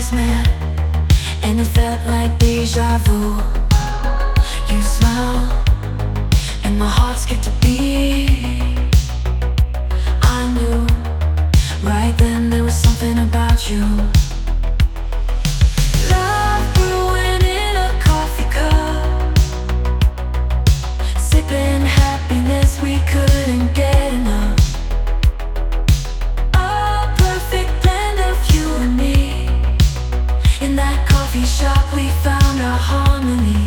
eyes met, and it felt like deja vu. You smiled, and my heart skipped a beat. I knew right then there was something about you. Love brewing in a coffee cup, sipping happiness we couldn't get enough. A perfect blend of you and me. In that coffee shop we found our harmony.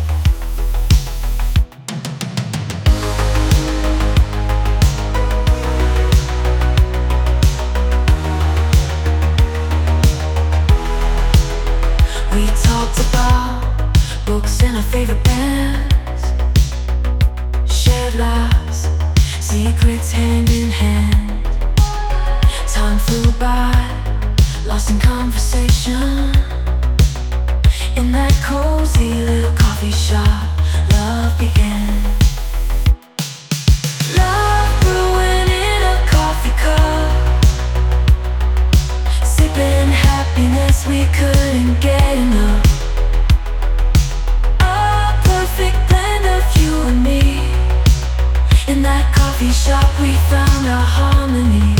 We talked about books and our favorite bands, shared laughs, secrets hand in hand. Time flew by, lost in conversation. In that cozy little coffee shop, love began. Love brewing in a coffee cup, sipping happiness we couldn't get enough. A perfect blend of you and me. In that coffee shop we found our harmony.